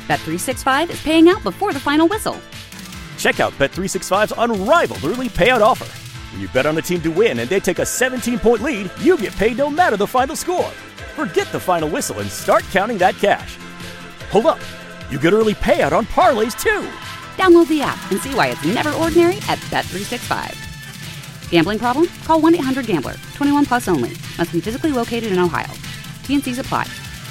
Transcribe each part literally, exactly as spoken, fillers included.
Bet three sixty-five is paying out before the final whistle. Check out Bet three sixty-five's unrivaled early payout offer. When you bet on a team to win and they take a seventeen-point lead, you get paid no matter the final score. Forget the final whistle and start counting that cash. Hold up. You get early payout on parlays, too. Download the app and see why it's never ordinary at Bet three sixty-five. Gambling problem? Call one eight hundred gambler. twenty-one plus only. Must be physically located in Ohio. T N Cs apply.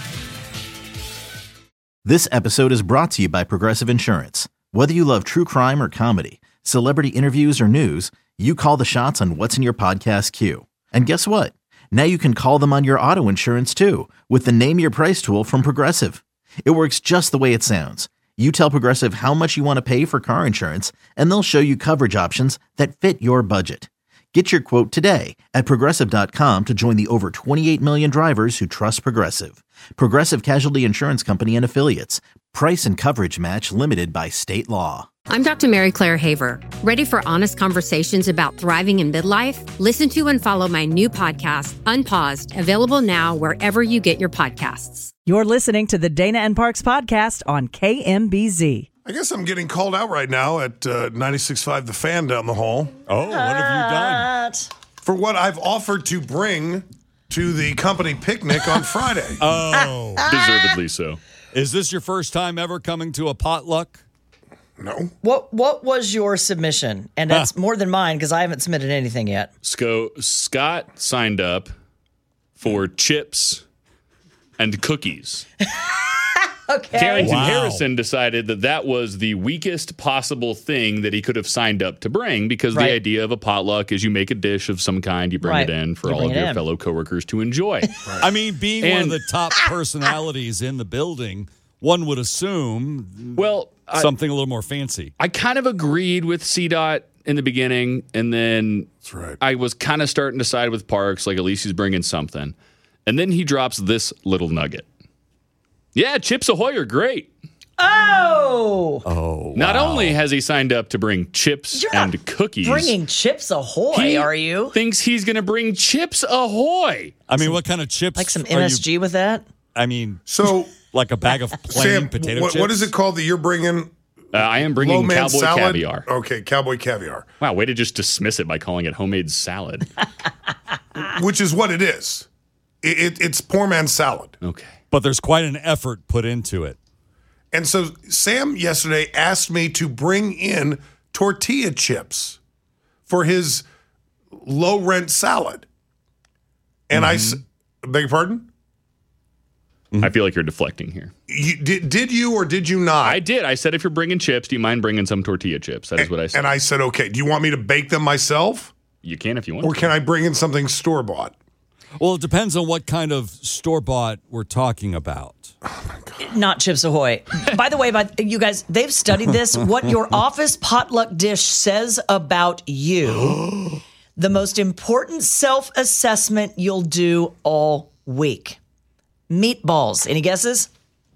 This episode is brought to you by Progressive Insurance. Whether you love true crime or comedy, celebrity interviews or news, you call the shots on what's in your podcast queue. And guess what? Now you can call them on your auto insurance too with the Name Your Price tool from Progressive. It works just the way it sounds. You tell Progressive how much you want to pay for car insurance, and they'll show you coverage options that fit your budget. Get your quote today at Progressive dot com to join the over twenty-eight million drivers who trust Progressive. Progressive Casualty Insurance Company and Affiliates. Price and coverage match limited by state law. I'm Doctor Mary Claire Haver. Ready for honest conversations about thriving in midlife? Listen to and follow my new podcast, Unpaused, available now wherever you get your podcasts. You're listening to the Dana and Parks podcast on K M B Z. I guess I'm getting called out right now at uh, ninety-six point five The Fan down the hall. Oh, what have you done? For what I've offered to bring to the company picnic on Friday. Oh. Deservedly so. Is this your first time ever coming to a potluck? No. What What was your submission? And that's huh. more than mine because I haven't submitted anything yet. Sco- Scott signed up for chips and cookies. Okay. Carrington Wow. Harrison decided that that was the weakest possible thing that he could have signed up to bring because right. the idea of a potluck is you make a dish of some kind, you bring right. it in for you all of your in. fellow coworkers to enjoy. Right. I mean, being and, one of the top personalities in the building, one would assume well, something I, a little more fancy. I kind of agreed with C DOT in the beginning, and then That's right. I was kind of starting to side with Parks, like at least he's bringing something. And then he drops this little nugget. Yeah, Chips Ahoy are great. Oh. Oh. Not wow. only has he signed up to bring chips You're and not cookies. Bringing Chips Ahoy, he are you? Thinks he's going to bring Chips Ahoy. I mean, what kind of chips? Like some are M S G you, with that? I mean, So, like a bag of plain Sam, potato what, chips? what is it called that you're bringing? Uh, I am bringing Low man cowboy salad? caviar. Okay, cowboy caviar. Wow, way to just dismiss it by calling it homemade salad. Which is what it is. It, it, it's poor man's salad. Okay. But there's quite an effort put into it. And so Sam yesterday asked me to bring in tortilla chips for his low rent salad. And I s- beg your pardon? I feel like you're deflecting here. You, did, did you or did you not? I did. I said if you're bringing chips, do you mind bringing some tortilla chips? That is what I said. And I said, okay, do you want me to bake them myself? You can if you want Or to. can I bring in something store-bought? Well, it depends on what kind of store-bought we're talking about. Not Chips Ahoy. By the way, by, you guys, they've studied this. What your office potluck dish says about you. The most important self-assessment you'll do all week. Meatballs. Any guesses?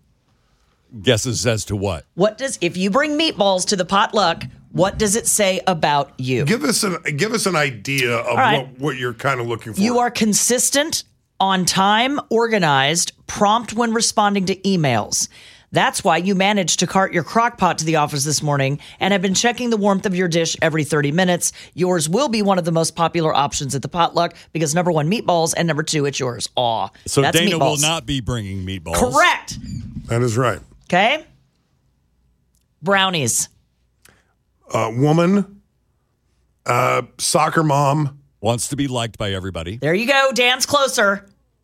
Guesses as to what? What does, if you bring meatballs to the potluck, what does it say about you? Give us an give us an idea of right. what, what you're kind of looking for. You are consistent, on time, organized, prompt when responding to emails. That's why you managed to cart your crock pot to the office this morning and have been checking the warmth of your dish every thirty minutes. Yours will be one of the most popular options at the potluck because number one, meatballs, and number two, it's yours. Aw. So that's Dana meatballs. will not be bringing meatballs. Correct. That is right. Okay. Brownies. Uh, woman, uh, soccer mom, Wants to be liked by everybody. There you go. Dan's closer.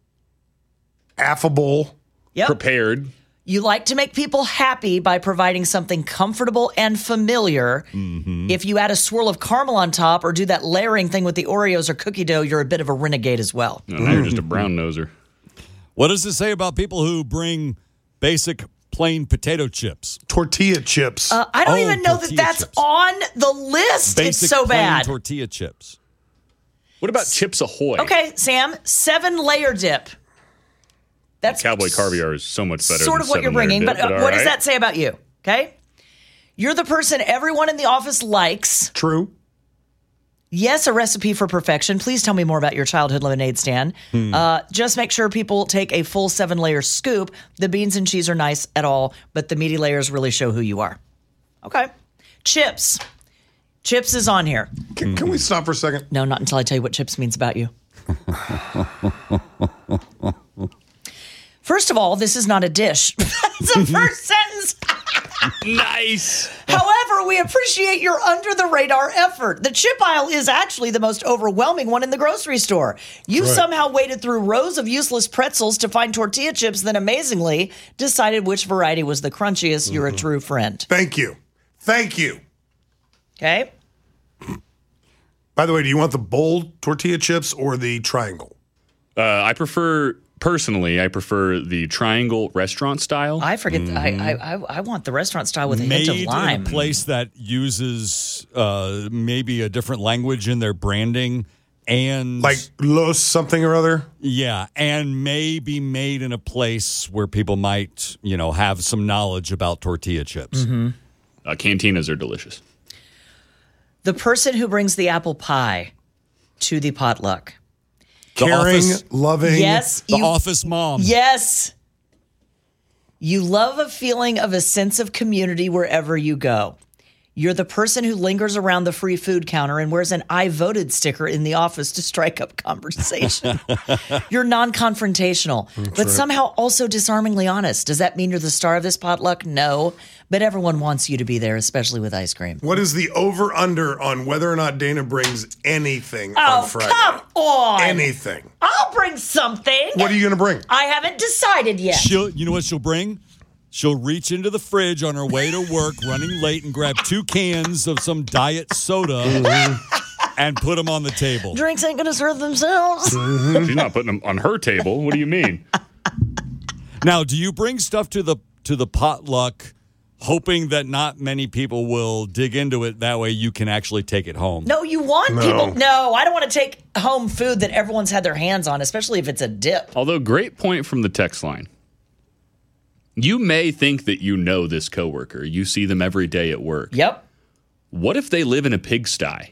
affable. Yep. Prepared. You like to make people happy by providing something comfortable and familiar. Mm-hmm. If you add a swirl of caramel on top or do that layering thing with the Oreos or cookie dough, you're a bit of a renegade as well. No, now you're just a brown noser. What does it say about people who bring basic plain potato chips? Tortilla chips. Uh, I don't Oh, even know that tortilla that's chips. on the list. Basic It's so plain bad. tortilla chips. What about Chips Ahoy? Okay, Sam, seven layer dip. That's Cowboy caviar is so much better sort than of what you're seven-layer bringing, dip, but uh, all what does right. that say about you? Okay? You're the person everyone in the office likes. True. Yes, a recipe for perfection. Please tell me more about your childhood lemonade stand. Hmm. Uh, just make sure people take a full seven-layer scoop. The beans and cheese are nice at all, but the meaty layers really show who you are. Okay. Chips. Chips is on here. Can, can we stop for a second? No, not until I tell you what chips means about you. First of all, this is not a dish. That's the first sentence. Nice. However, we appreciate your under-the-radar effort. The chip aisle is actually the most overwhelming one in the grocery store. You right. somehow waded through rows of useless pretzels to find tortilla chips, then amazingly decided which variety was the crunchiest. Mm-hmm. You're a true friend. Thank you. Thank you. Okay. By the way, do you want the bold tortilla chips or the triangle? Uh, I prefer... Personally, I prefer the triangle restaurant style. I forget. Mm-hmm. I, I I want the restaurant style with a Made hint of lime. in a place that uses uh, maybe a different language in their branding, and like Los something or other. Yeah, and maybe made in a place where people might, you know, have some knowledge about tortilla chips. Mm-hmm. Uh, cantinas are delicious. The person who brings the apple pie to the potluck. The Caring, office, loving. Yes. The you, office mom. Yes. You love a feeling of a sense of community wherever you go. You're the person who lingers around the free food counter and wears an I voted sticker in the office to strike up conversation. You're non-confrontational, That's but right. somehow also disarmingly honest. Does that mean you're the star of this potluck? No, but everyone wants you to be there, especially with ice cream. What is the over-under on whether or not Dana brings anything oh, on Friday? come on. Anything. I'll bring something. What are you going to bring? I haven't decided yet. She'll, you know what she'll bring? She'll reach into the fridge on her way to work, running late, and grab two cans of some diet soda mm-hmm. and put them on the table. Drinks ain't going to serve themselves. Mm-hmm. She's not putting them on her table. What do you mean? Now, do you bring stuff to the to the potluck hoping that not many people will dig into it? That way you can actually take it home. No, you want no. people. No, I don't want to take home food that everyone's had their hands on, especially if it's a dip. Although, great point from the text line. You may think that you know this coworker. You see them every day at work. Yep. What if they live in a pigsty?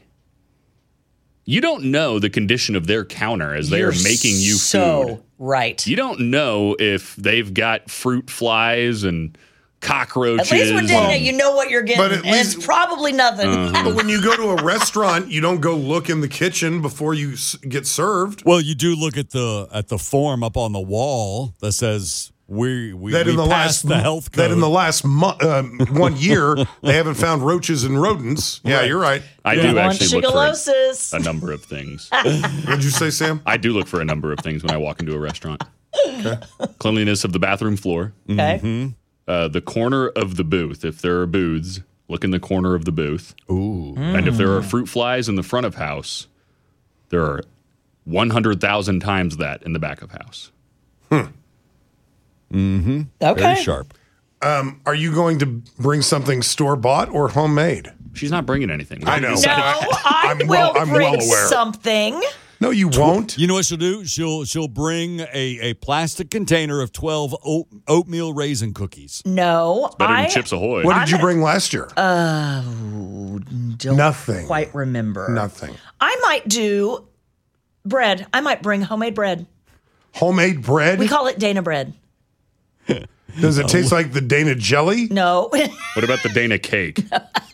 You don't know the condition of their counter as they You're are making you so food. Right. You don't know if they've got fruit flies and cockroaches. At least with Dana, you know what you're getting, But at and least- it's probably nothing. Uh-huh. But when you go to a restaurant, you don't go look in the kitchen before you s- get served. Well, you do look at the at the form up on the wall that says we we, That we in the passed last the health code. that in the last mo- uh, one year they haven't found roaches and rodents. Yeah, Right. you're right. I You do want actually look for shigellosis. a number of things. What'd you say, Sam? I do look for a number of things when I walk into a restaurant. Okay. Cleanliness of the bathroom floor. Okay. Uh, the corner of the booth. If there are booths, look in the corner of the booth. Ooh. And if there are fruit flies in the front of house, there are one hundred thousand times that in the back of house. Hmm. Mm-hmm. Okay. Very sharp. Um, are you going to bring something store-bought or homemade? She's not bringing anything. I know. No, I I'm will well- I'm bring well aware. something. No, you won't. You know what she'll do? She'll she'll bring a, a plastic container of twelve oat, oatmeal raisin cookies. No, Better I than Chips Ahoy. What did you bring last year? uh, don't Nothing. quite remember. Nothing. I might do bread. I might bring homemade bread. Homemade bread? We call it Dana bread. Does it taste like the Dana jelly? No. What about the Dana cake?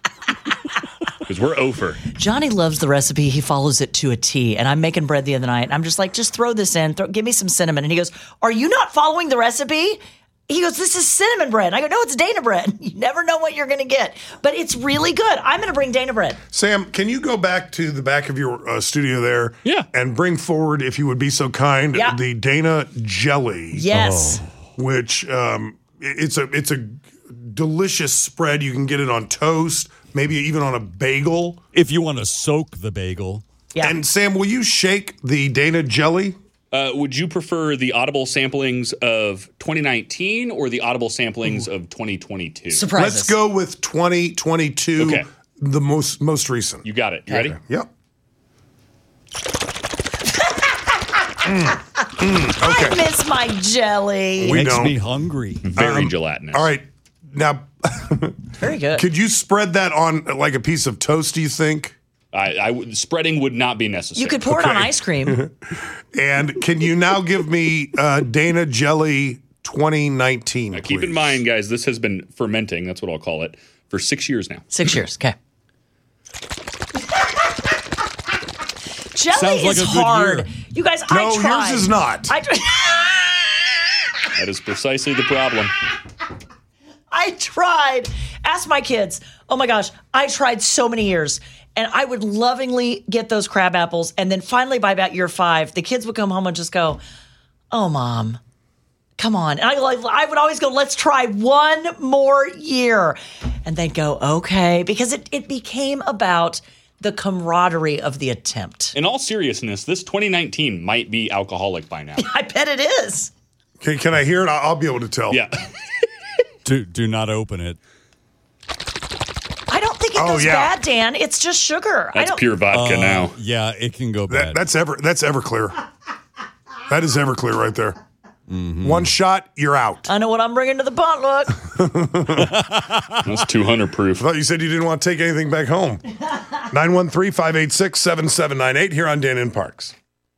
Because we're over. Johnny loves the recipe. He follows it to a T. And I'm making bread the other night. And I'm just like, just throw this in. Throw, give me some cinnamon. And he goes, are you not following the recipe? He goes, this is cinnamon bread. I go, no, it's Dana bread. You never know what you're going to get. But it's really good. I'm going to bring Dana bread. Sam, can you go back to the back of your uh, studio there? Yeah. And bring forward, if you would be so kind, Yeah. the Dana jelly. Yes. Which um, it's a it's a delicious spread. You can get it on toast, maybe even on a bagel. If you want to soak the bagel. Yeah. And Sam, will you shake the Dana jelly? Uh, would you prefer the audible samplings of twenty nineteen or the audible samplings Ooh. of twenty twenty-two? Surprises. Let's go with twenty twenty-two, Okay. the most most recent. You got it. You ready? Yep. mm, mm, okay. I miss my jelly. We Makes don't. me hungry. Very Um, gelatinous. All right. Now, Very good. could you spread that on like a piece of toast, do you think? I, I would- spreading would not be necessary. You could pour it on ice cream. And can you now give me uh, Dana Jelly twenty nineteen, Now, keep in please? mind, guys, this has been fermenting. That's what I'll call it for six years now. Six years. Okay. Jelly Sounds like is a good hard. year. You guys, No, I tried. yours is not. I, tried. That is precisely the problem. I tried. Ask my kids. Oh my gosh, I tried so many years. And I would lovingly get those crab apples. And then finally, by about year five, the kids would come home and just go, "Oh, Mom, come on." And I, I would always go, "Let's try one more year." And they'd go, "Okay." Because it, it became about the camaraderie of the attempt. In all seriousness, this twenty nineteen might be alcoholic by now. I bet it is. Can, can I hear it? I'll, I'll be able to tell. Yeah. Do, do not open it. I don't think it Oh, goes yeah. bad, Dan. It's just sugar. I That's don't, pure vodka Uh, now. Yeah, it can go That, bad. that's ever. That's Everclear. That is Everclear right there. One shot, you're out. I know what I'm bringing to the potluck. That's two hundred proof. I thought you said you didn't want to take anything back home. nine one three, five eight six, seven seven nine eight here on Dan in Parks.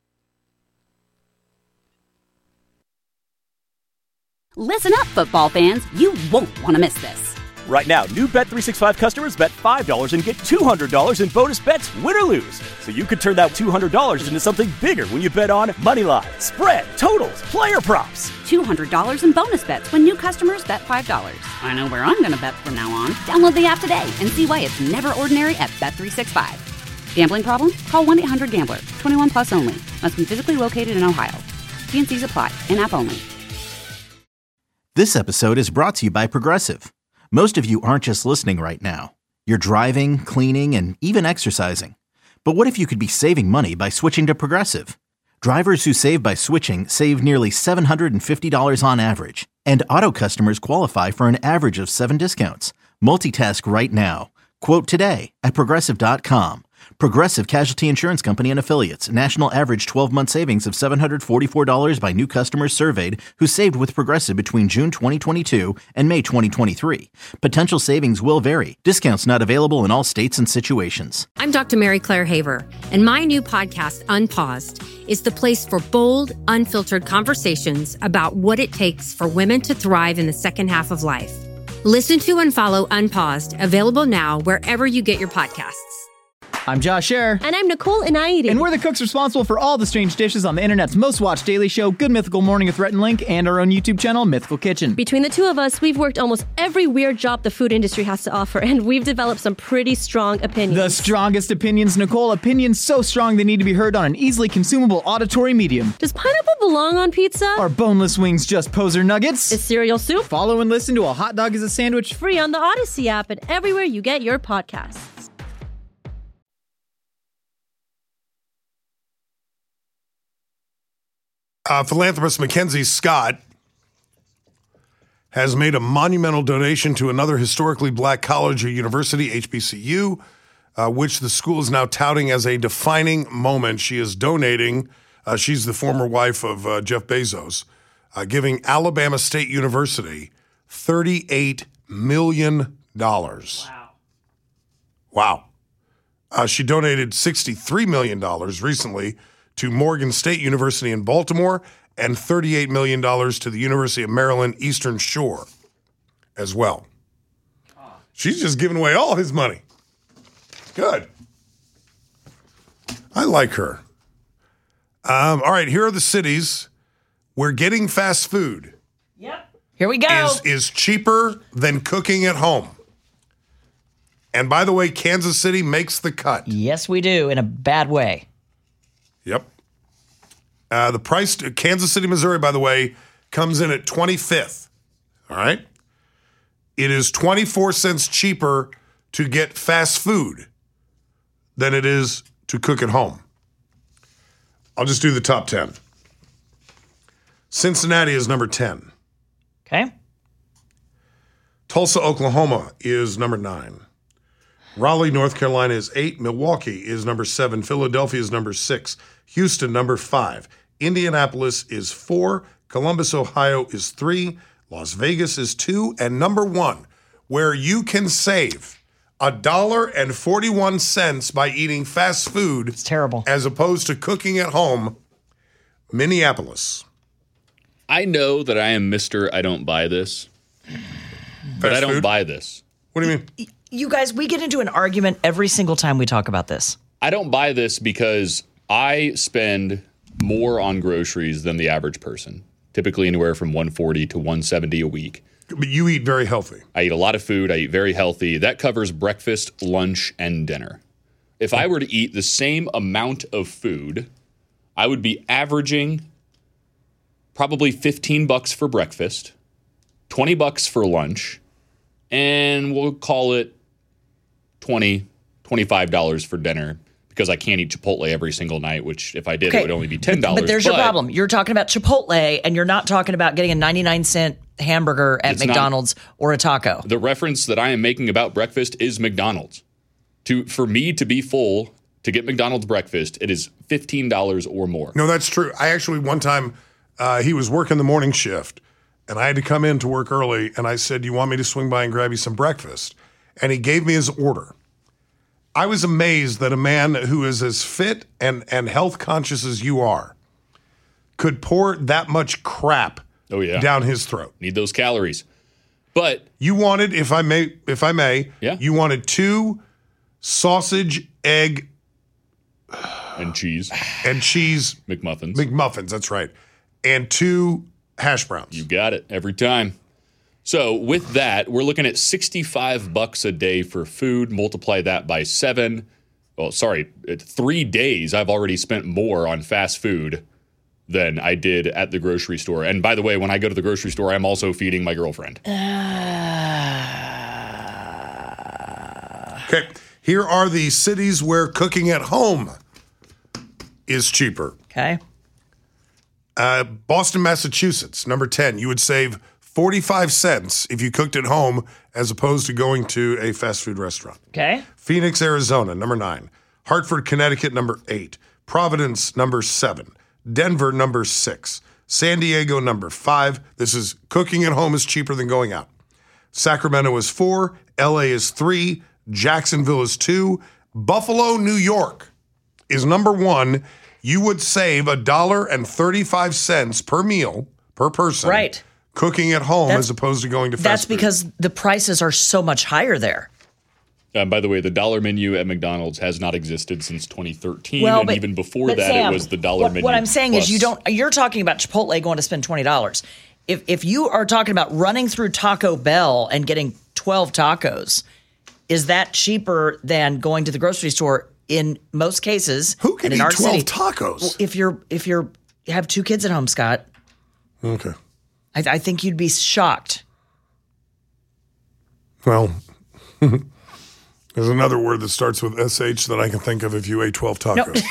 Listen up, football fans. You won't want to miss this. Right now, new Bet three sixty-five customers bet five dollars and get two hundred dollars in bonus bets, win or lose. So you could turn that two hundred dollars into something bigger when you bet on money line, spread, totals, player props. two hundred dollars in bonus bets when new customers bet five dollars. I know where I'm going to bet from now on. Download the app today and see why it's never ordinary at Bet three sixty-five. Gambling problem? Call one eight hundred gambler. twenty-one plus only. Must be physically located in Ohio. T and C's apply. In-app only. This episode is brought to you by Progressive. Most of you aren't just listening right now. You're driving, cleaning, and even exercising. But what if you could be saving money by switching to Progressive? Drivers who save by switching save nearly seven hundred fifty dollars on average. And auto customers qualify for an average of seven discounts. Multitask right now. Quote today at Progressive dot com. Progressive Casualty Insurance Company and Affiliates. National average twelve-month savings of seven hundred forty-four dollars by new customers surveyed who saved with Progressive between June twenty twenty-two and May twenty twenty-three. Potential savings will vary. Discounts not available in all states and situations. I'm Doctor Mary Claire Haver, and my new podcast, Unpaused, is the place for bold, unfiltered conversations about what it takes for women to thrive in the second half of life. Listen to and follow Unpaused, available now wherever you get your podcasts. I'm Josh Scherer. And I'm Nicole Inaidi. And we're the cooks responsible for all the strange dishes on the internet's most watched daily show, Good Mythical Morning with Rhett and Link, and our own YouTube channel, Mythical Kitchen. Between the two of us, we've worked almost every weird job the food industry has to offer, and we've developed some pretty strong opinions. The strongest opinions, Nicole. Opinions so strong they need to be heard on an easily consumable auditory medium. Does pineapple belong on pizza? Are boneless wings just poser nuggets? Is cereal soup? Follow and listen to A Hot Dog is a Sandwich. Free on the Odyssey app and everywhere you get your podcasts. Uh, philanthropist Mackenzie Scott has made a monumental donation to another historically black college or university, H B C U, uh, which the school is now touting as a defining moment. She is donating, uh, she's the former wife of uh, Jeff Bezos, uh, giving Alabama State University thirty-eight million dollars. Wow. Wow. Uh, she donated sixty-three million dollars recently to Morgan State University in Baltimore and thirty-eight million dollars to the University of Maryland Eastern Shore as well. She's just giving away all his money. Good. I like her. Um, all right, here are the cities where getting fast food Yep. Here we go. is, is cheaper than cooking at home. And by the way, Kansas City makes the cut. Yes, we do, in a bad way. Yep. Uh, the price, Kansas City, Missouri, by the way, comes in at twenty-fifth. All right. It is twenty-four cents cheaper to get fast food than it is to cook at home. I'll just do the top ten. Cincinnati is number ten. Okay. Tulsa, Oklahoma is number nine. Raleigh, North Carolina is eight. Milwaukee is number seven. Philadelphia is number six. Houston, number five. Indianapolis is four. Columbus, Ohio is three. Las Vegas is two. And number one, where you can save a dollar and forty-one cents by eating fast food. It's terrible. As opposed to cooking at home. Minneapolis. I know that I am Mister I don't buy this, but Fast I don't food? buy this. What do you mean? You guys, we get into an argument every single time we talk about this. I don't buy this because I spend more on groceries than the average person, typically anywhere from one forty to one seventy a week. But you eat very healthy. I eat a lot of food. I eat very healthy. That covers breakfast, lunch, and dinner. If I were to eat the same amount of food, I would be averaging probably fifteen bucks for breakfast, twenty bucks for lunch, and we'll call it twenty, twenty-five dollars for dinner because I can't eat Chipotle every single night, which if I did, Okay. it would only be ten dollars. But there's your problem. You're talking about Chipotle, and you're not talking about getting a ninety-nine cent hamburger at It's not- McDonald's or a taco. The reference that I am making about breakfast is McDonald's. To For me to be full, to get McDonald's breakfast, it is fifteen dollars or more. No, that's true. I actually, one time, uh, he was working the morning shift, and I had to come in to work early, and I said, do you want me to swing by and grab you some breakfast? And he gave me his order. I was amazed that a man who is as fit and, and health conscious as you are could pour that much crap Oh, yeah. down his throat. Need those calories. But You wanted, if I may, if I may, Yeah. you wanted two sausage, egg, and cheese, and cheese McMuffins. McMuffins. That's right, and two hash browns. You got it every time. So with that, we're looking at sixty-five bucks a day for food. Multiply that by seven. Well, sorry, at three days, I've already spent more on fast food than I did at the grocery store. And by the way, when I go to the grocery store, I'm also feeding my girlfriend. Okay, here are the cities where cooking at home is cheaper. Okay. Uh, Boston, Massachusetts, number ten. You would save forty-five cents if you cooked at home as opposed to going to a fast food restaurant. Okay. Phoenix, Arizona, number nine. Hartford, Connecticut, number eight. Providence, number seven. Denver, number six. San Diego, number five. This is cooking at home is cheaper than going out. Sacramento is four. L A is three. Jacksonville is two. Buffalo, New York is number one. You would save a dollar and thirty-five cents per meal per person. Right. Cooking at home That's- as opposed to going to fast That's food. because the prices are so much higher there. Uh, by the way, the dollar menu at McDonald's has not existed since twenty thirteen, Well, and but- even before but that, Sam, it was the dollar what, menu. What I'm saying plus. is, you don't. You're talking about Chipotle going to spend twenty dollars. If if you are talking about running through Taco Bell and getting twelve tacos, is that cheaper than going to the grocery store? In most cases, Who can and in eat our twelve city, tacos? Well, if you're if you're you have two kids at home, Scott, Okay. I, I think you'd be shocked. Well, there's another word that starts with S H that I can think of if you ate twelve tacos.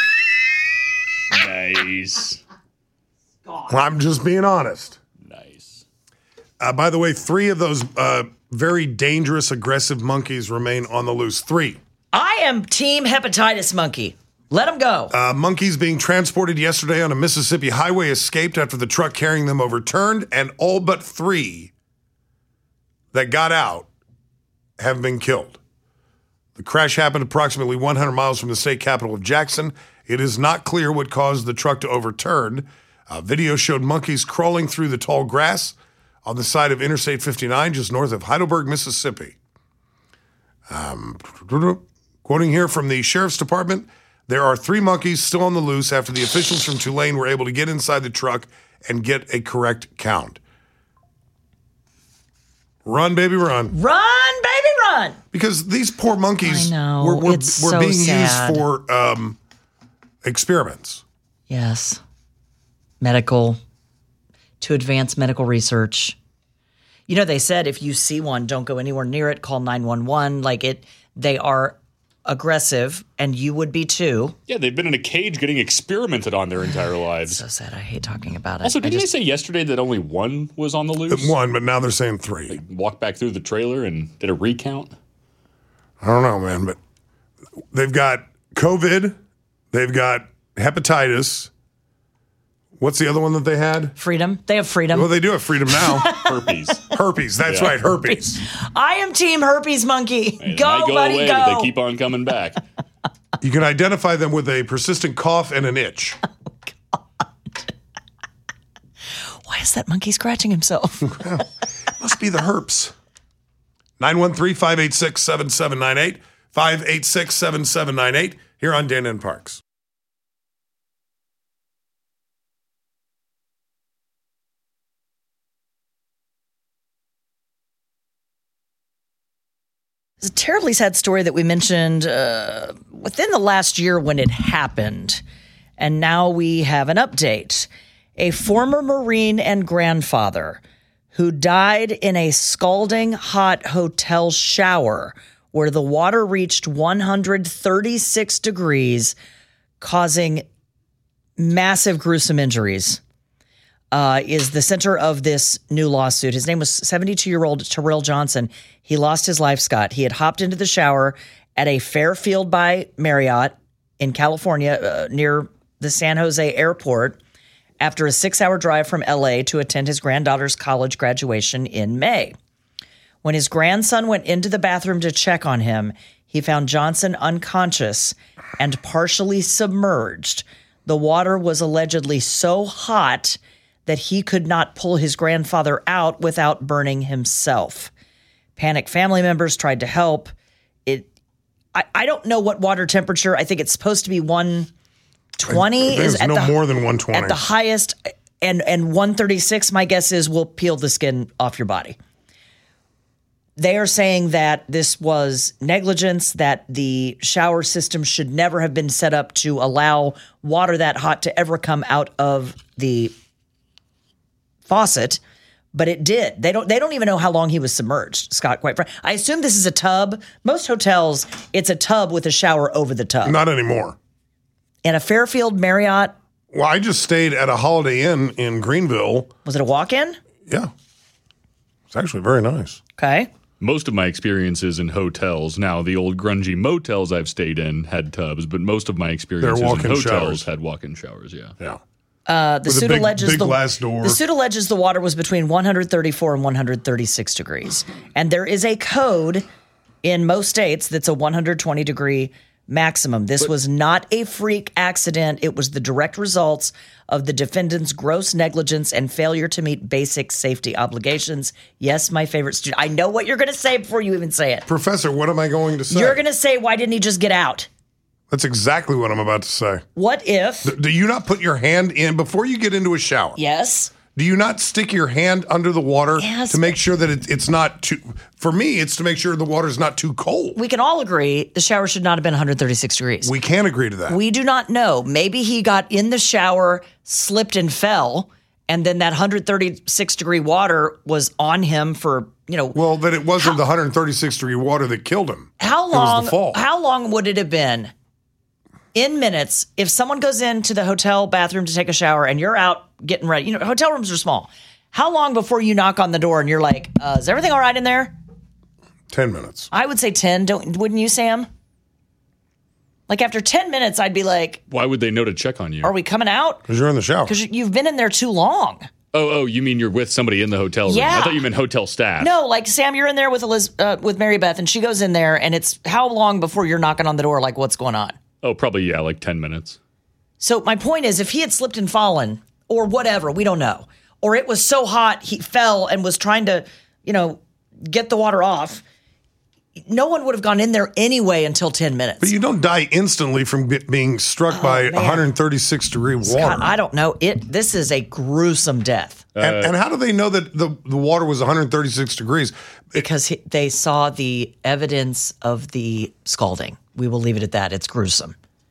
Nice. I'm just being honest. Nice. Uh, by the way, three of those uh, very dangerous, aggressive monkeys remain on the loose. Three. I am team hepatitis monkey. Let them go. Uh, monkeys being transported yesterday on a Mississippi highway escaped after the truck carrying them overturned, and all but three that got out have been killed. The crash happened approximately one hundred miles from the state capital of Jackson. It is not clear what caused the truck to overturn. Uh, video showed monkeys crawling through the tall grass on the side of Interstate fifty-nine, just north of Heidelberg, Mississippi. Um, quoting here from the Sheriff's Department, there are three monkeys still on the loose after the officials from Tulane were able to get inside the truck and get a correct count. Run, baby, run. Run, baby, run. Because these poor monkeys I know, were, were, it's were so being sad. used for um, experiments. Yes. Medical, to advance medical research. You know, they said if you see one, don't go anywhere near it. Call nine one one. Like it, they are aggressive, and you would be too. Yeah, they've been in a cage getting experimented on their entire lives. So sad. I hate talking about it. Also, I didn't just- they say yesterday that only one was on the loose? One, but now they're saying three. Walked back through the trailer and did a recount. I don't know, man, but they've got COVID, they've got hepatitis. What's the other one that they had? Freedom. They have freedom. Well, they do have freedom now. Herpes. Herpes. That's Yeah. right. Herpes. I am team herpes monkey. It Go, might go buddy, away, go. but they keep on coming back. You can identify them with a persistent cough and an itch. Why is that monkey scratching himself? Must be the herpes. nine one three, five eight six, seven seven nine eight. five eight six, seven seven nine eight. Here on Dan and Parks. It's a terribly sad story that we mentioned uh, within the last year when it happened. And now we have an update. A former Marine and grandfather who died in a scalding hot hotel shower where the water reached one hundred thirty-six degrees, causing massive gruesome injuries, uh, is the center of this new lawsuit. His name was seventy-two-year-old Terrell Johnson. He lost his life, Scott. He had hopped into the shower at a Fairfield by Marriott in California uh, near the San Jose airport after a six-hour drive from L A to attend his granddaughter's college graduation in May. When his grandson went into the bathroom to check on him, he found Johnson unconscious and partially submerged. The water was allegedly so hot that he could not pull his grandfather out without burning himself. Panicked family members tried to help. It, I, I don't know what water temperature. I think it's supposed to be one twenty. I think Is it's at no the, more than one twenty. At the highest, and and one thirty-six. My guess is will peel the skin off your body. They are saying that this was negligence, that the shower system should never have been set up to allow water that hot to ever come out of the faucet, but it did. They don't they don't even know how long he was submerged, Scott, quite frankly. I assume this is a tub. Most hotels, it's a tub with a shower over the tub. Not anymore. And a Fairfield Marriott. Well, I just stayed at a Holiday Inn in Greenville. Was it a walk-in? Yeah. It's actually very nice. Okay. Most of my experiences in hotels, now the old grungy motels I've stayed in had tubs, but most of my experiences in walk-in hotels showers. had walk-in showers, yeah. Yeah. Uh, the With a suit big- alleges big the glass door. The suit alleges the water was between one hundred thirty-four and one hundred thirty-six degrees, and there is a code in most states that's a one hundred twenty degree maximum. This was not a freak accident. It was the direct results of the defendant's gross negligence and failure to meet basic safety obligations. Yes, my favorite student. I know what you're going to say before you even say it. Professor, what am I going to say? You're going to say, why didn't he just get out? That's exactly what I'm about to say. What if? D- do you not put your hand in before you get into a shower? Yes. Do you not stick your hand under the water Yes. to make sure that it, it's not too, for me, it's to make sure the water's not too cold. We can all agree the shower should not have been one hundred thirty-six degrees. We can agree to that. We do not know. Maybe he got in the shower, slipped and fell, and then that one hundred thirty-six degree water was on him for, you know. Well, that it wasn't the one hundred thirty-six degree water that killed him. How It was long the fall. How long would it have been in minutes if someone goes into the hotel bathroom to take a shower and you're out getting ready? You know, hotel rooms are small. How long before you knock on the door and you're like, uh, is everything all right in there? ten minutes. I would say ten. Don't wouldn't you, Sam? Like after ten minutes, I'd be like, Why would they know to check on you? are we coming out? Because you're in the shower. Because you've been in there too long. Oh, oh, you mean you're with somebody in the hotel room? Yeah. I thought you meant hotel staff. No, like Sam, you're in there with Eliz- uh, with Mary Beth, and she goes in there, and it's how long before you're knocking on the door? Like, what's going on? Oh, probably, yeah, like ten minutes. So my point is, if he had slipped and fallen, or whatever, we don't know, or it was so hot he fell and was trying to, you know, get the water off, no one would have gone in there anyway until ten minutes. But you don't die instantly from get, being struck by man. one hundred thirty-six degree water. Scott, I don't know. It. This is a gruesome death and, and how do they know that the, the water was one hundred thirty-six degrees? because he, they saw the evidence of the scalding. We will leave it at that. It's gruesome.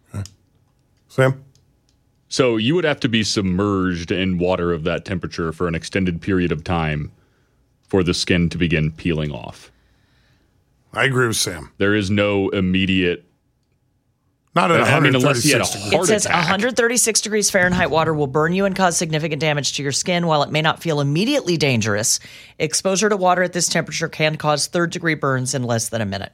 Sam? So you would have to be submerged in water of that temperature for an extended period of time for the skin to begin peeling off. I agree with Sam. There is no immediate. Not at I mean, unless he had a one hundred thirty-six degrees. It heart says attack. one hundred thirty-six degrees Fahrenheit water will burn you and cause significant damage to your skin. While it may not feel immediately dangerous, exposure to water at this temperature can cause third degree burns in less than a minute.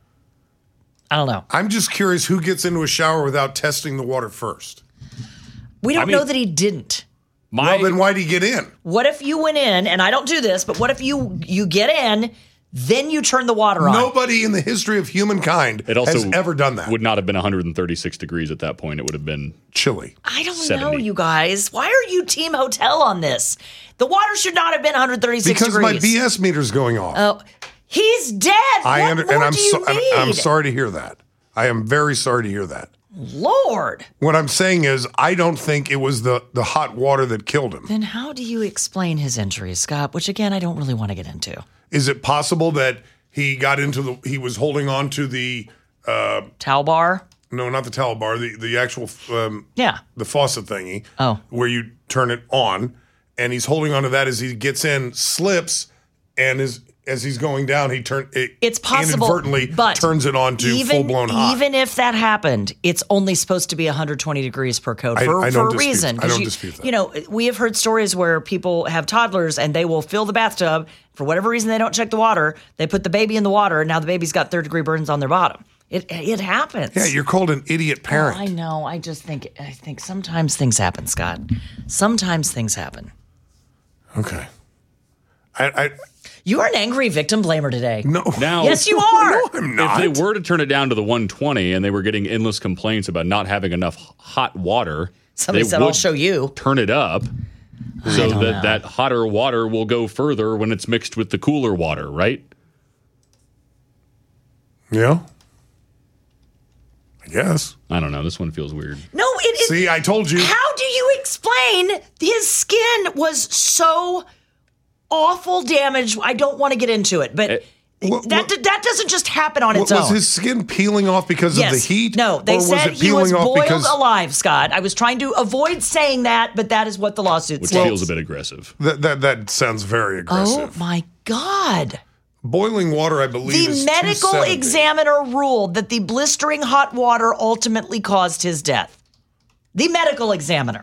I don't know. I'm just curious who gets into a shower without testing the water first. We don't I mean, know that he didn't. My, well, then why'd he get in? What if you went in, and I don't do this, but what if you you get in, then you turn the water on? Nobody in the history of humankind it also has ever done that. Would not have been one hundred thirty-six degrees at that point. It would have been chilly. I don't seventy. know, you guys. Why are you Team Hotel on this? The water should not have been one hundred thirty-six because degrees. Because my B S meter's going off. Oh, he's dead. I what under, more and I'm do you so, need? I'm, I'm sorry to hear that. I am very sorry to hear that. Lord. What I'm saying is, I don't think it was the, the hot water that killed him. Then how do you explain his injuries, Scott? Which, again, I don't really want to get into. Is it possible that he got into the, he was holding on to the... Uh, towel bar? No, not the towel bar, the, the actual... Um, yeah. The faucet thingy. Oh. Where you turn it on, and he's holding on to that as he gets in, slips, and is... As he's going down, he turn it. It's possible, inadvertently but turns it on to even, full blown hot. Even if that happened, it's only supposed to be one hundred twenty degrees per code for, I, I for a dispute, reason. I don't you, dispute that. You know, we have heard stories where people have toddlers and they will fill the bathtub for whatever reason. They don't check the water. They put the baby in the water, and now the baby's got third degree burns on their bottom. It it happens. Yeah, you're called an idiot parent. Oh, I know. I just think I think sometimes things happen, Scott. Sometimes things happen. Okay. I. I You are an angry victim blamer today. No. Now, yes, you are. No, I'm not. If they were to turn it down to the one twenty and they were getting endless complaints about not having enough hot water, somebody they said, would I'll show you. Turn it up so that know. that hotter water will go further when it's mixed with the cooler water, right? Yeah. I guess. I don't know. This one feels weird. No, it is. See, I told you. How do you explain his skin was so awful damage? I don't want to get into it, but it, what, that what, that doesn't just happen on its was own. his skin peeling off because yes. of the heat? No, they or said was it he was peeling off boiled because alive, Scott. I was trying to avoid saying that, but that is what the lawsuit Which says. feels a bit aggressive. That, that, that sounds very aggressive. Oh, my God. Boiling water, I believe, The is medical two seventy. examiner ruled that the blistering hot water ultimately caused his death. The medical examiner.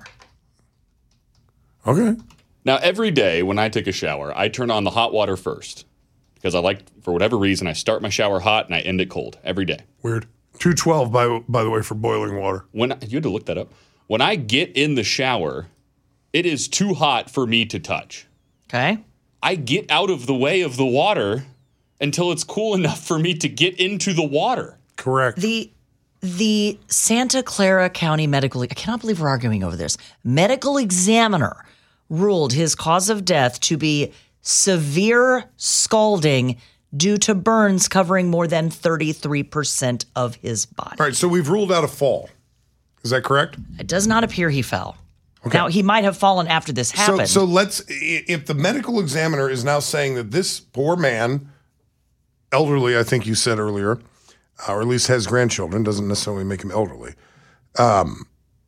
Okay. Now, every day when I take a shower, I turn on the hot water first because I like, for whatever reason, I start my shower hot and I end it cold every day. Weird. two twelve, by, by the way, for boiling water. When you had to look that up. When I get in the shower, it is too hot for me to touch. Okay. I get out of the way of the water until it's cool enough for me to get into the water. Correct. The the Santa Clara County Medical, I cannot believe we're arguing over this, medical examiner ruled his cause of death to be severe scalding due to burns covering more than thirty-three percent of his body. All right, so we've ruled out a fall. Is that correct? It does not appear he fell. Okay. Now, he might have fallen after this happened. So, so let's, if the medical examiner is now saying that this poor man, elderly, I think you said earlier, uh, or at least has grandchildren, doesn't necessarily make him elderly, um,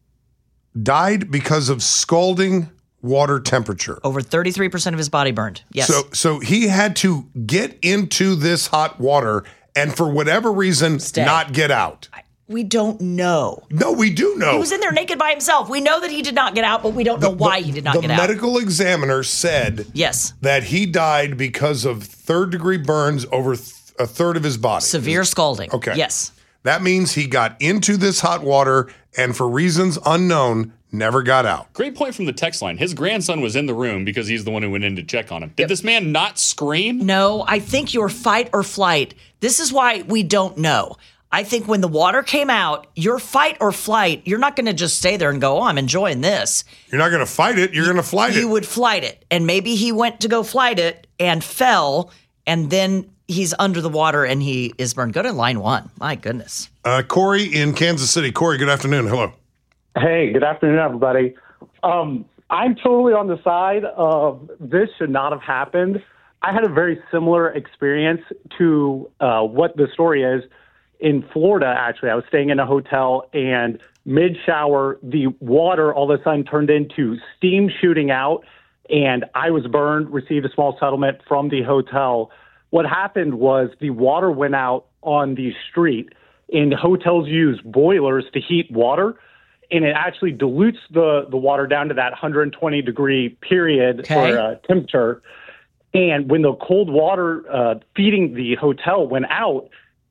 died because of scalding water temperature. Over thirty-three percent of his body burned. Yes. So, so he had to get into this hot water and for whatever reason, Stay. not get out. We don't know. No, we do know. He was in there naked by himself. We know that he did not get out, but we don't know why he did not the get out. The medical examiner said yes. that he died because of third degree burns over th- a third of his body. Severe scalding. Okay. Yes. That means he got into this hot water and for reasons unknown, never got out. Great point from the text line. His grandson was in the room because he's the one who went in to check on him. Did Yep. this man not scream? No, I think your fight or flight. This is why we don't know. I think when the water came out, your fight or flight, you're not going to just stay there and go, oh, I'm enjoying this. You're not going to fight it. You're going to flight You it. would flight it. And maybe he went to go flight it and fell, and then he's under the water and he is burned. Go to line one. My goodness. Uh, Corey in Kansas City. Corey, good afternoon. Hello. Hey, good afternoon, everybody. Um, I'm totally on the side of this should not have happened. I had a very similar experience to uh, what the story is. In Florida, actually, I was staying in a hotel, and mid-shower, the water all of a sudden turned into steam shooting out, and I was burned, received a small settlement from the hotel. What happened was the water went out on the street, and hotels use boilers to heat water, and it actually dilutes the, the water down to that one hundred twenty degree period Okay. or uh, temperature. And when the cold water uh, feeding the hotel went out,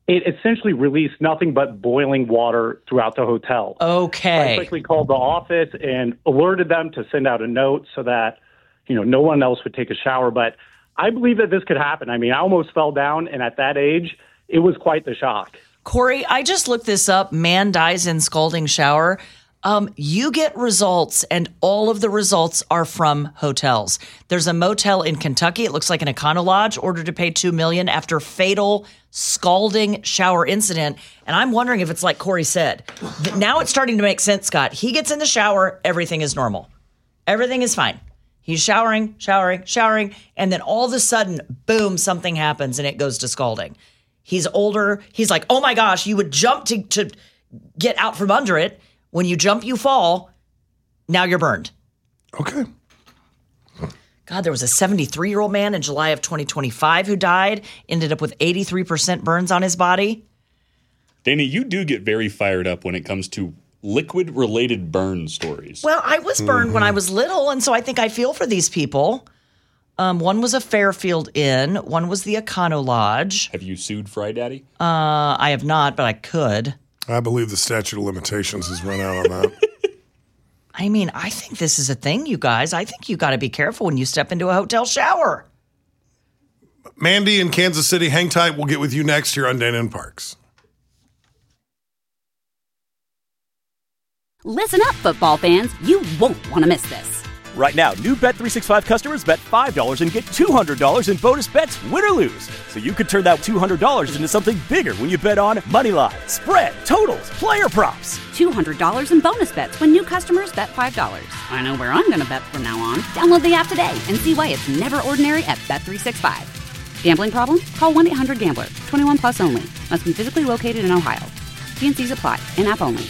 it essentially released nothing but boiling water throughout the hotel. Okay. I quickly called the office and alerted them to send out a note so that, you know, no one else would take a shower. But I believe that this could happen. I mean, I almost fell down, and at that age, it was quite the shock. Corey, I just looked this up. Man dies in scalding shower. Um, you get results, and all of the results are from hotels. There's a motel in Kentucky. It looks like an Econo Lodge, ordered to pay two million dollars after fatal scalding shower incident. And I'm wondering if it's like Corey said. Now it's starting to make sense, Scott. He gets in the shower, everything is normal. Everything is fine. He's showering, showering, showering, and then all of a sudden, boom, something happens and it goes to scalding. He's older. He's like, oh my gosh, you would jump to, to get out from under it. When you jump, you fall. Now you're burned. Okay. God, there was a seventy-three-year-old man in July of twenty twenty-five who died, ended up with eighty-three percent burns on his body. Danny, you do get very fired up when it comes to liquid-related burn stories. Well, I was burned mm-hmm. when I was little, and so I think I feel for these people. Um, one was a Fairfield Inn. One was the Econo Lodge. Have you sued Fry Daddy? Uh, I have not, but I could. I believe the statute of limitations has run out on that. I mean, I think this is a thing, you guys. I think you got to be careful when you step into a hotel shower. Mandy in Kansas City, hang tight. We'll get with you next here on Dana and Parks. Listen up, football fans. You won't want to miss this. Right now, new Bet three sixty-five customers bet five dollars and get two hundred dollars in bonus bets, win or lose. So you could turn that two hundred dollars into something bigger when you bet on money line, spread, totals, player props. two hundred dollars in bonus bets when new customers bet five dollars. I know where I'm going to bet from now on. Download the app today and see why it's never ordinary at Bet three sixty-five. Gambling problem? Call one eight hundred gambler. twenty-one plus only. Must be physically located in Ohio. T and C's apply. In-app only.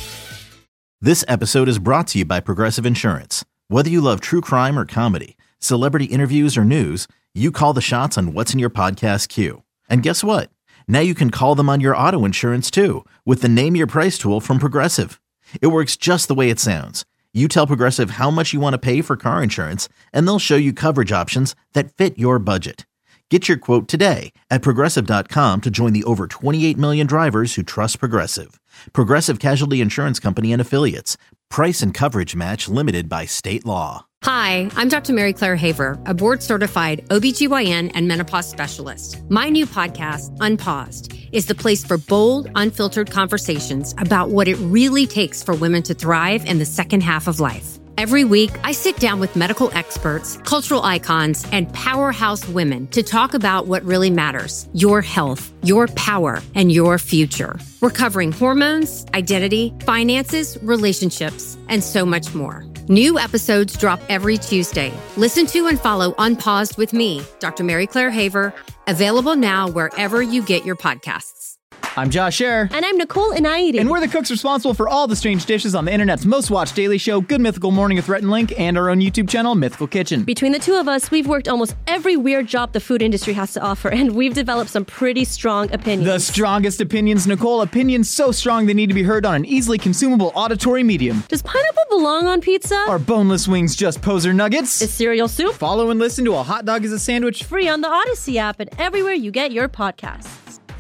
This episode is brought to you by Progressive Insurance. Whether you love true crime or comedy, celebrity interviews or news, you call the shots on what's in your podcast queue. And guess what? Now you can call them on your auto insurance too with the Name Your Price tool from Progressive. It works just the way it sounds. You tell Progressive how much you want to pay for car insurance, and they'll show you coverage options that fit your budget. Get your quote today at Progressive dot com to join the over twenty-eight million drivers who trust Progressive. Progressive Casualty Insurance Company and Affiliates. Price and coverage match limited by state law. Hi, I'm Doctor Mary Claire Haver, a board-certified O B G Y N and menopause specialist. My new podcast, Unpaused, is the place for bold, unfiltered conversations about what it really takes for women to thrive in the second half of life. Every week, I sit down with medical experts, cultural icons, and powerhouse women to talk about what really matters: your health, your power, and your future. We're covering hormones, identity, finances, relationships, and so much more. New episodes drop every Tuesday. Listen to and follow Unpaused with me, Doctor Mary Claire Haver, available now wherever you get your podcasts. I'm Josh Scherer. And I'm Nicole Inaidi. And we're the cooks responsible for all the strange dishes on the internet's most watched daily show, Good Mythical Morning with Rhett and Link, and our own YouTube channel, Mythical Kitchen. Between the two of us, we've worked almost every weird job the food industry has to offer, and we've developed some pretty strong opinions. The strongest opinions, Nicole. Opinions so strong they need to be heard on an easily consumable auditory medium. Does pineapple belong on pizza? Are boneless wings just poser nuggets? Is cereal soup? Follow and listen to A Hot Dog is a Sandwich. Free on the Odyssey app and everywhere you get your podcasts.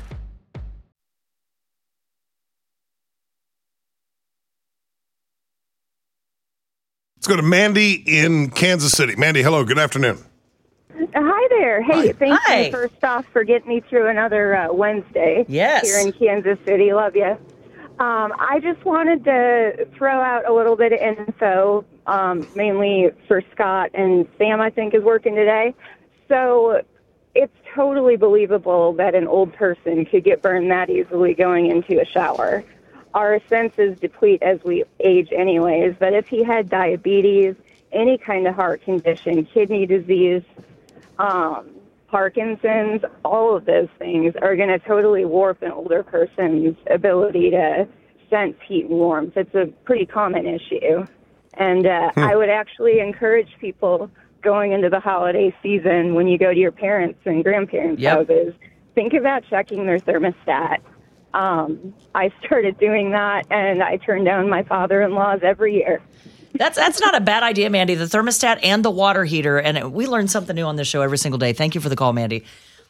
Let's go to Mandy in Kansas City. Mandy, hello. Good afternoon. Hi there. Hey, Hi. thank Hi. you first off for getting me through another uh, Wednesday Yes. here in Kansas City. Love you. Um, I just wanted to throw out a little bit of info, um, mainly for Scott, and Sam, I think, is working today. So it's totally believable that an old person could get burned that easily going into a shower. Our senses deplete as we age anyways, but if he had diabetes, any kind of heart condition, kidney disease, um, Parkinson's, all of those things are going to totally warp an older person's ability to sense heat and warmth. It's a pretty common issue. And uh, Hmm. I would actually encourage people going into the holiday season when you go to your parents' and grandparents' Yep. houses, think about checking their thermostat. Um, I started doing that, and I turn down my father-in-law's every year. That's that's not a bad idea, Mandy. The thermostat and the water heater, and we learn something new on this show every single day. Thank you for the call, Mandy.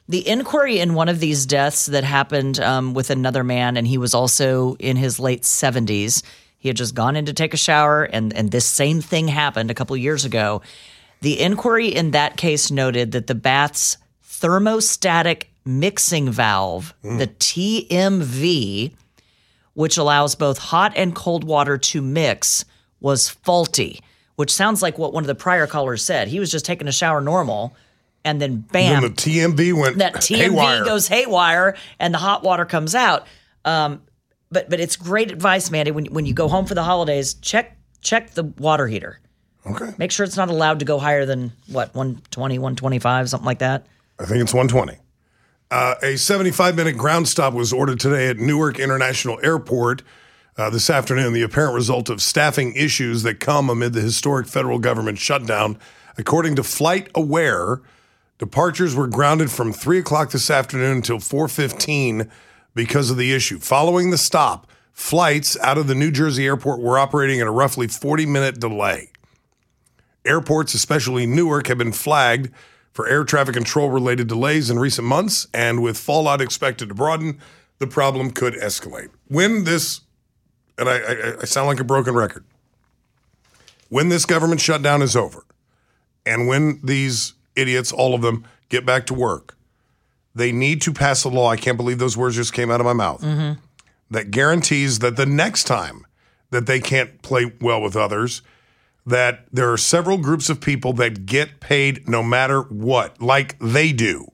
The inquiry in one of these deaths that happened um, with another man, and he was also in his late seventies. He had just gone in to take a shower, and, and this same thing happened a couple years ago. The inquiry in that case noted that the bath's thermostatic mixing valve, mm. the T M V, which allows both hot and cold water to mix, was faulty, which sounds like what one of the prior callers said. He was just taking a shower normal, and then bam. Then the T M V went That T M V haywire. goes haywire, and the hot water comes out. Um, but but it's great advice, Mandy, when, when you go home for the holidays, check check the water heater. Okay. Make sure it's not allowed to go higher than, what, one twenty, one twenty-five, something like that? I think it's one twenty. Uh, a seventy-five minute ground stop was ordered today at Newark International Airport uh, this afternoon, the apparent result of staffing issues that come amid the historic federal government shutdown. According to FlightAware, departures were grounded from three o'clock this afternoon until four fifteen because of the issue. Following the stop, flights out of the New Jersey airport were operating at a roughly forty minute delay. Airports, especially Newark, have been flagged for air traffic control-related delays in recent months, and with fallout expected to broaden, the problem could escalate. When this, and I, I, I sound like a broken record, when this government shutdown is over, and when these idiots, all of them, get back to work, they need to pass a law, I can't believe those words just came out of my mouth, mm-hmm. that guarantees that the next time that they can't play well with others, that there are several groups of people that get paid no matter what, like they do.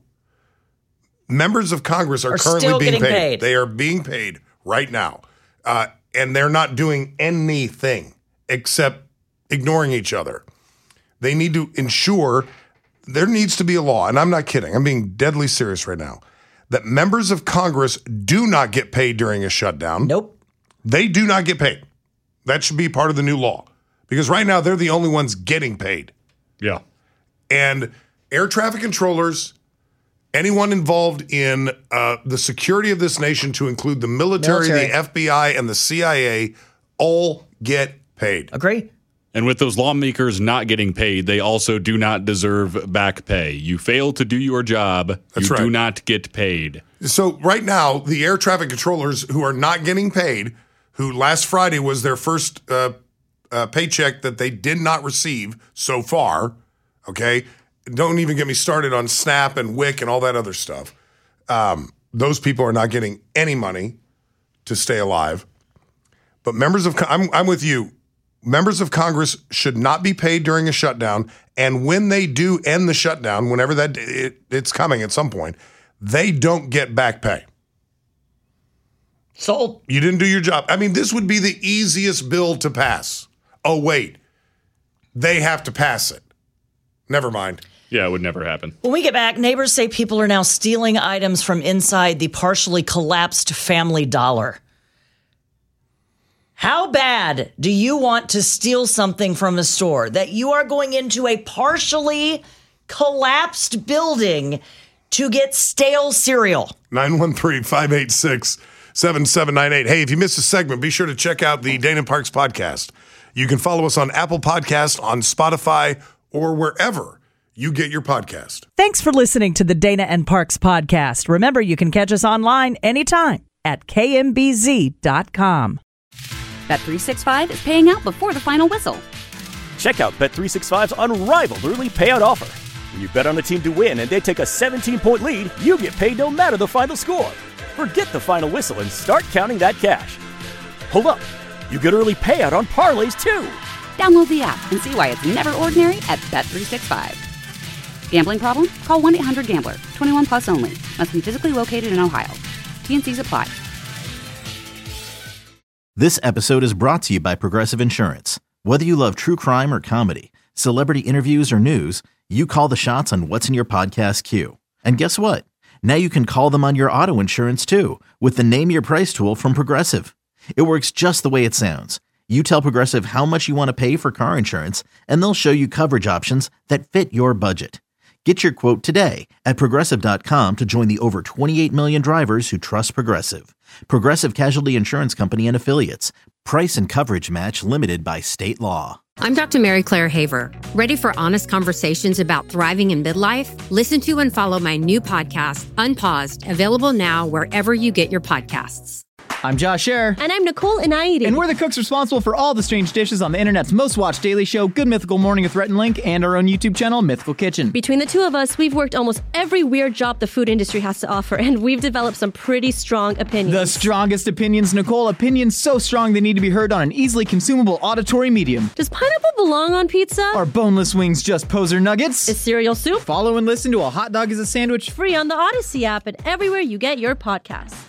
Members of Congress are, Are currently still being getting paid. paid. They are being paid right now. Uh, and they're not doing anything except ignoring each other. They need to ensure there needs to be a law, and I'm not kidding, I'm being deadly serious right now, that members of Congress do not get paid during a shutdown. Nope. They do not get paid. That should be part of the new law. Because right now, they're the only ones getting paid. Yeah. And air traffic controllers, anyone involved in uh, the security of this nation, to include the military, Military. the F B I, and the C I A, all get paid. Agree. And with those lawmakers not getting paid, they also do not deserve back pay. You fail to do your job, That's you right. do not get paid. So right now, the air traffic controllers who are not getting paid, who last Friday was their first uh, uh, paycheck that they did not receive so far, okay? Don't even get me started on SNAP and W I C and all that other stuff. Um, those people are not getting any money to stay alive. But members of, I'm, I'm with you. Members of Congress should not be paid during a shutdown. And when they do end the shutdown, whenever that it, it's coming at some point, they don't get back pay. Sold. You didn't do your job. I mean, this would be the easiest bill to pass. Oh, wait. They have to pass it. Never mind. Yeah, it would never happen. When we get back, neighbors say people are now stealing items from inside the partially collapsed Family Dollar. How bad do you want to steal something from a store that you are going into a partially collapsed building to get stale cereal? nine one three, five eight six, seven seven nine eight. Hey, if you missed a segment, be sure to check out the Dana Parks podcast. You can follow us on Apple Podcasts, on Spotify, or wherever you get your podcast. Thanks for listening to the Dana and Parks podcast. Remember, you can catch us online anytime at K M B Z dot com. Bet three sixty-five is paying out before the final whistle. Check out Bet three sixty-five's unrivaled early payout offer. When you bet on a team to win and they take a seventeen point lead, you get paid no matter the final score. Forget the final whistle and start counting that cash. Hold up. You get early payout on parlays, too. Download the app and see why it's never ordinary at Bet three sixty-five. Gambling problem? Call one eight hundred gambler. twenty-one plus only. Must be physically located in Ohio. T N Cs apply. This episode is brought to you by Progressive Insurance. Whether you love true crime or comedy, celebrity interviews or news, you call the shots on what's in your podcast queue. And guess what? Now you can call them on your auto insurance too with the Name Your Price tool from Progressive. It works just the way it sounds. You tell Progressive how much you want to pay for car insurance, and they'll show you coverage options that fit your budget. Get your quote today at Progressive dot com to join the over twenty-eight million drivers who trust Progressive. Progressive Casualty Insurance Company and Affiliates. Price and coverage match limited by state law. I'm Doctor Mary Claire Haver. Ready for honest conversations about thriving in midlife? Listen to and follow my new podcast, Unpaused, available now wherever you get your podcasts. I'm Josh Scherer. And I'm Nicole Inaidi. And we're the cooks responsible for all the strange dishes on the internet's most watched daily show, Good Mythical Morning with Rhett and Link, and our own YouTube channel, Mythical Kitchen. Between the two of us, we've worked almost every weird job the food industry has to offer, and we've developed some pretty strong opinions. The strongest opinions, Nicole. Opinions so strong they need to be heard on an easily consumable auditory medium. Does pineapple belong on pizza? Are boneless wings just poser nuggets? Is cereal soup? Follow and listen to A Hot Dog is a Sandwich. Free on the Odyssey app and everywhere you get your podcasts.